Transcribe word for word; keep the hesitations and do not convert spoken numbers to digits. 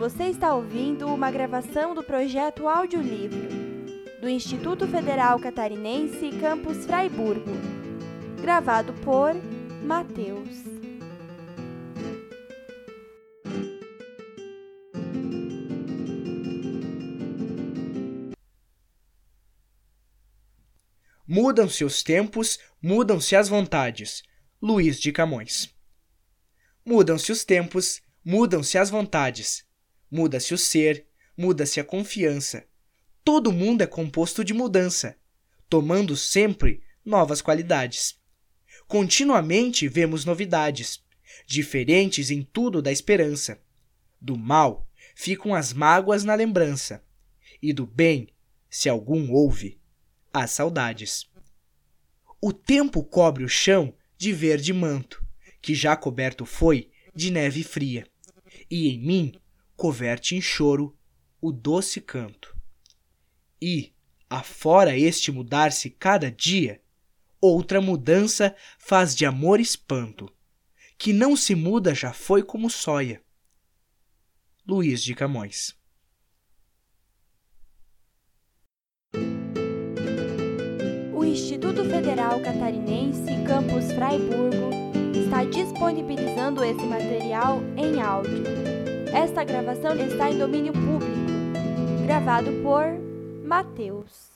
Você está ouvindo uma gravação do projeto Audiolivro, do Instituto Federal Catarinense Campus Fraiburgo, gravado por Mateus. Mudam-se os tempos, mudam-se as vontades. Luís de Camões. Mudam-se os tempos, mudam-se as vontades. Muda-se o ser, muda-se a confiança. Todo mundo é composto de mudança, tomando sempre novas qualidades. Continuamente vemos novidades, diferentes em tudo da esperança. Do mal ficam as mágoas na lembrança, e do bem, se algum houve, as saudades. O tempo cobre o chão de verde manto, que já coberto foi de neve fria, e em mim coverte em choro o doce canto. E, afora este mudar-se cada dia, outra mudança faz de amor espanto, que não se muda já foi como sóia. Luís de Camões. O Instituto Federal Catarinense Campus Fraiburgo está disponibilizando esse material em áudio. Esta gravação está em domínio público, gravado por Mateus.